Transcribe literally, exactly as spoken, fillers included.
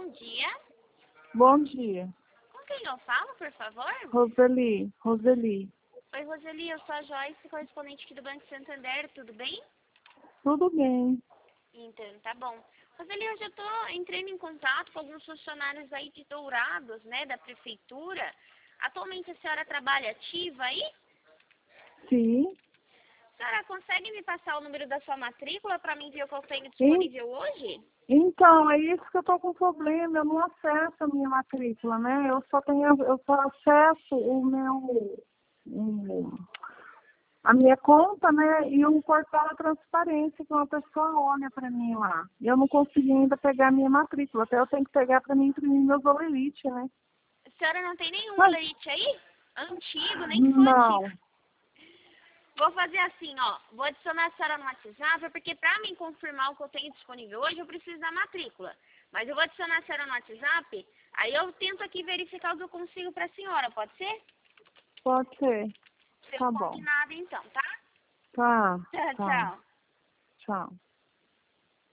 bom dia. Bom dia. Com quem eu falo, por favor? Roseli, Roseli. Oi, Roseli, eu sou a Joyce, correspondente aqui do Banco Santander, tudo bem? Tudo bem. Então, tá bom. Roseli, hoje eu tô entrando em contato com alguns funcionários aí de Dourados, né, da prefeitura. Atualmente a senhora trabalha ativa aí? Sim. A senhora consegue me passar o número da sua matrícula para mim ver o que eu tenho En- disponível hoje? Então, é isso que eu tô com problema. Eu não acesso a minha matrícula, né? Eu só tenho, eu só acesso o meu, o- a minha conta, né? E o portal da transparência, que uma pessoa olha para mim lá. E eu não consegui ainda pegar a minha matrícula. Até eu tenho que pegar para mim imprimir meus olerite, né? A senhora não tem nenhum Mas, leite aí? Antigo, nem que for não. antigo. Vou fazer assim, ó. Vou adicionar a senhora no WhatsApp, porque para mim confirmar o que eu tenho disponível hoje, eu preciso da matrícula. Mas eu vou adicionar a senhora no WhatsApp, aí eu tento aqui verificar o que eu consigo para a senhora, pode ser? Pode ser. Pelo Tá bom. combinado, então, tá? Tá, Tchau, tá. tchau. Tchau.